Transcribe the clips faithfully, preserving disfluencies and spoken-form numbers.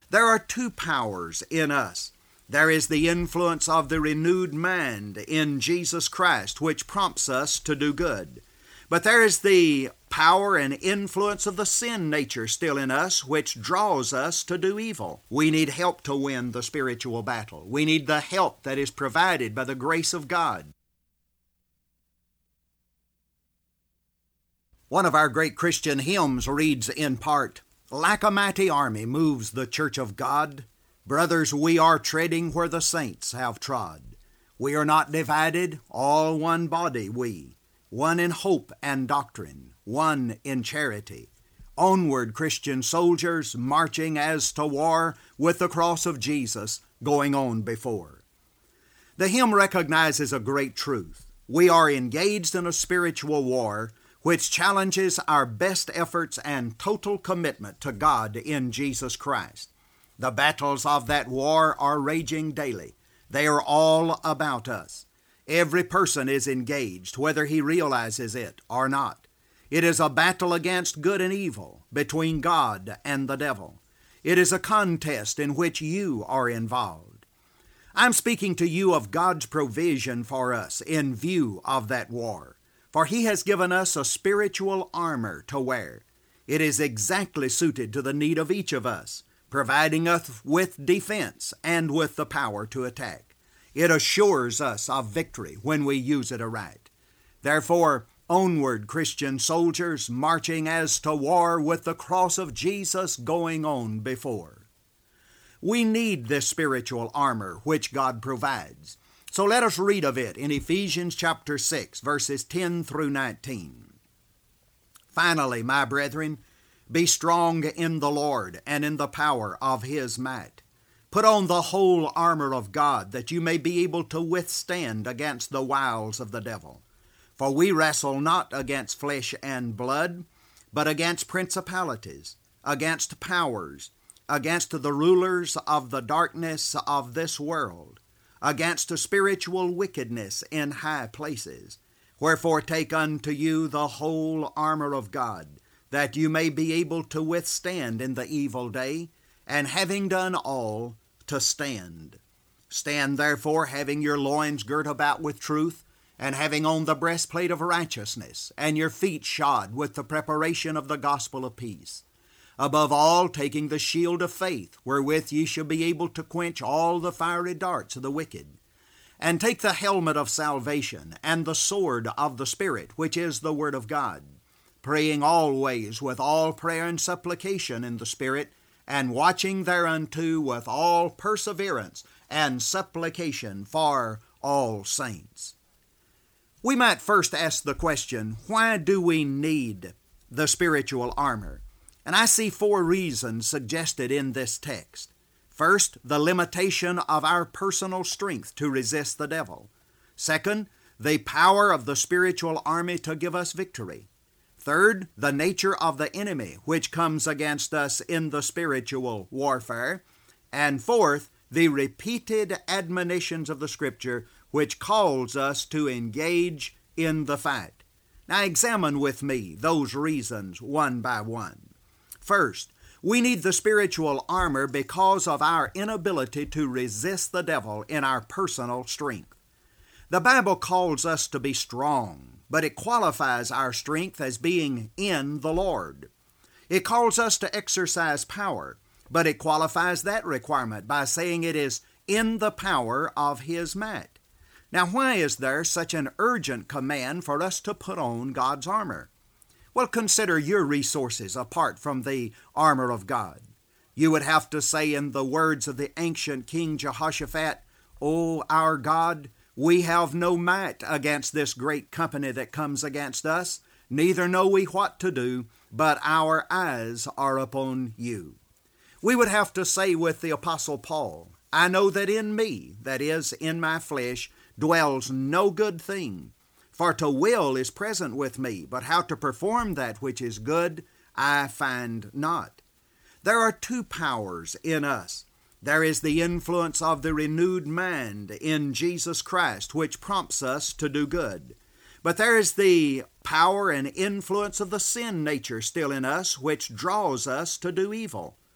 There are two powers in us. There is the influence of the renewed mind in Jesus Christ, which prompts us to do good. But there is the power and influence of the sin nature still in us, which draws us to do evil. We need help to win the spiritual battle. We need the help that is provided by the grace of God. One of our great Christian hymns reads in part, "Like a mighty army moves the church of God. Brothers, we are treading where the saints have trod. We are not divided, all one body we, one in hope and doctrine, one in charity. Onward, Christian soldiers, marching as to war, with the cross of Jesus going on before." The hymn recognizes a great truth. We are engaged in a spiritual war which challenges our best efforts and total commitment to God in Jesus Christ. The battles of that war are raging daily. They are all about us. Every person is engaged, whether he realizes it or not. It is a battle against good and evil, between God and the devil. It is a contest in which you are involved. I'm speaking to you of God's provision for us in view of that war, for He has given us a spiritual armor to wear. It is exactly suited to the need of each of us, providing us with defense and with the power to attack. It assures us of victory when we use it aright. Therefore, onward, Christian soldiers, marching as to war, with the cross of Jesus going on before. We need this spiritual armor which God provides. So let us read of it in Ephesians chapter six, verses ten through nineteen. "Finally, my brethren, be strong in the Lord and in the power of His might. Put on the whole armor of God, that you may be able to withstand against the wiles of the devil. For we wrestle not against flesh and blood, but against principalities, against powers, against the rulers of the darkness of this world, against the spiritual wickedness in high places. Wherefore take unto you the whole armor of God, that you may be able to withstand in the evil day, and having done all, to stand. Stand therefore, having your loins girt about with truth, and having on the breastplate of righteousness, and your feet shod with the preparation of the gospel of peace. Above all, taking the shield of faith, wherewith ye shall be able to quench all the fiery darts of the wicked. And take the helmet of salvation, and the sword of the Spirit, which is the word of God, praying always with all prayer and supplication in the Spirit, and watching thereunto with all perseverance and supplication for all saints." We might first ask the question, why do we need the spiritual armor? And I see four reasons suggested in this text. First, the limitation of our personal strength to resist the devil. Second, the power of the spiritual army to give us victory. Third, the nature of the enemy which comes against us in the spiritual warfare. And fourth, the repeated admonitions of the Scripture which calls us to engage in the fight. Now examine with me those reasons one by one. First, we need the spiritual armor because of our inability to resist the devil in our personal strength. The Bible calls us to be strong, but it qualifies our strength as being in the Lord. It calls us to exercise power, but it qualifies that requirement by saying it is in the power of His might. Now, why is there such an urgent command for us to put on God's armor? Well, consider your resources apart from the armor of God. You would have to say in the words of the ancient King Jehoshaphat, "O our God, we have no might against this great company that comes against us, neither know we what to do, but our eyes are upon you." We would have to say with the Apostle Paul, "I know that in me, that is, in my flesh, dwells no good thing. For to will is present with me, but how to perform that which is good I find not." There are two powers in us. There is the influence of the renewed mind in Jesus Christ, which prompts us to do good. But there is the power and influence of the sin nature still in us, which draws us to do evil.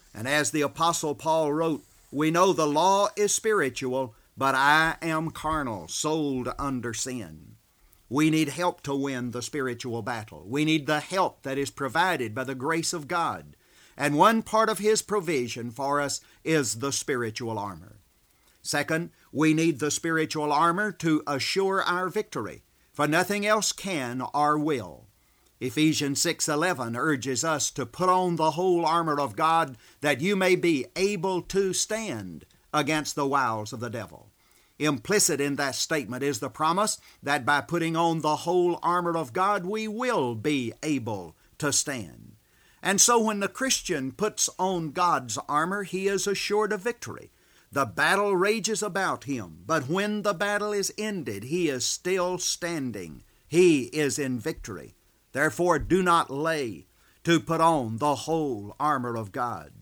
And as the Apostle Paul wrote, we know the law is spiritual, but I am carnal, sold under sin. We need help to win the spiritual battle. We need the help that is provided by the grace of God. And one part of His provision for us is the spiritual armor. Second, we need the spiritual armor to assure our victory, for nothing else can or will. Ephesians six eleven urges us to put on the whole armor of God that you may be able to stand against the wiles of the devil. Implicit in that statement is the promise that by putting on the whole armor of God, we will be able to stand. And so when the Christian puts on God's armor, he is assured of victory. The battle rages about him, but when the battle is ended, he is still standing. He is in victory. Therefore, do not lay to put on the whole armor of God.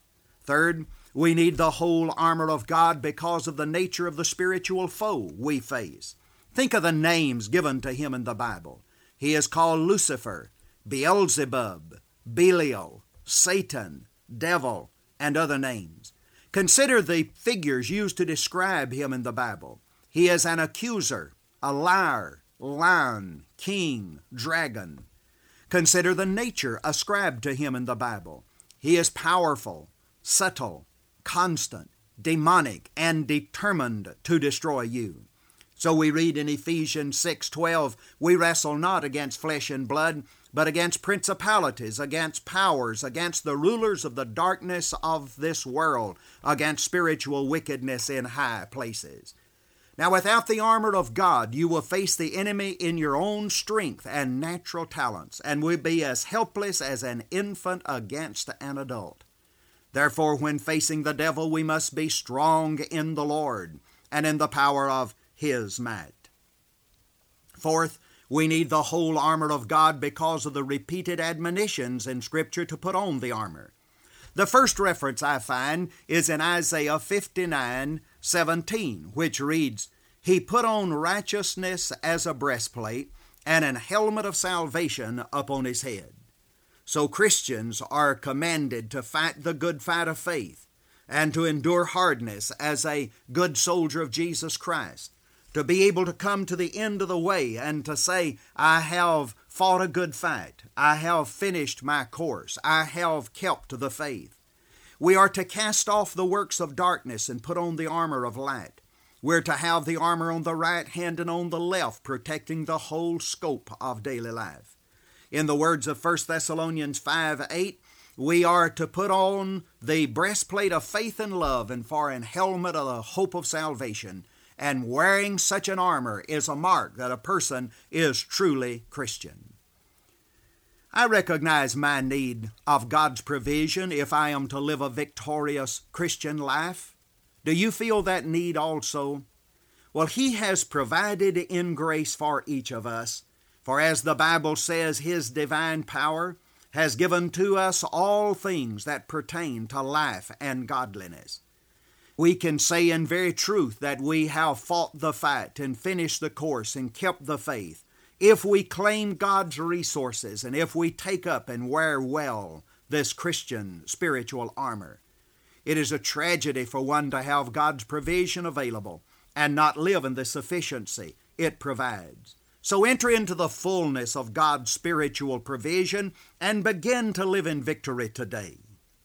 Third, we need the whole armor of God because of the nature of the spiritual foe we face. Think of the names given to him in the Bible. He is called Lucifer, Beelzebub, Belial, Satan, devil, and other names. Consider the figures used to describe him in the Bible. He is an accuser, a liar, lion, king, dragon. Consider the nature ascribed to him in the Bible. He is powerful, subtle, constant, demonic, and determined to destroy you. So we read in Ephesians six twelve, we wrestle not against flesh and blood, but against principalities, against powers, against the rulers of the darkness of this world, against spiritual wickedness in high places. Now, without the armor of God, you will face the enemy in your own strength and natural talents, and will be as helpless as an infant against an adult. Therefore, when facing the devil, we must be strong in the Lord and in the power of His might. Fourth, we need the whole armor of God because of the repeated admonitions in Scripture to put on the armor. The first reference I find is in Isaiah fifty-nine seventeen, which reads, He put on righteousness as a breastplate, and an helmet of salvation upon his head. So Christians are commanded to fight the good fight of faith, and to endure hardness as a good soldier of Jesus Christ, to be able to come to the end of the way and to say, I have fought a good fight, I have finished my course, I have kept the faith. We are to cast off the works of darkness and put on the armor of light. We're to have the armor on the right hand and on the left, protecting the whole scope of daily life. In the words of First Thessalonians five eight, we are to put on the breastplate of faith and love, and for an helmet of the hope of salvation. And wearing such an armor is a mark that a person is truly Christian. I recognize my need of God's provision if I am to live a victorious Christian life. Do you feel that need also? Well, He has provided in grace for each of us, for as the Bible says, His divine power has given to us all things that pertain to life and godliness. We can say in very truth that we have fought the fight and finished the course and kept the faith if we claim God's resources and if we take up and wear well this Christian spiritual armor. It is a tragedy for one to have God's provision available and not live in the sufficiency it provides. So enter into the fullness of God's spiritual provision and begin to live in victory today.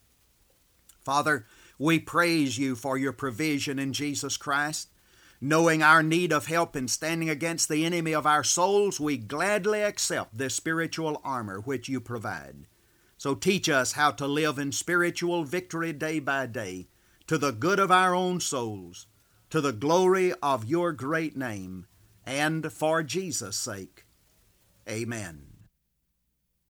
Father, we praise You for Your provision in Jesus Christ. Knowing our need of help in standing against the enemy of our souls, we gladly accept this spiritual armor which You provide. So teach us how to live in spiritual victory day by day, to the good of our own souls, to the glory of Your great name, and for Jesus' sake. Amen.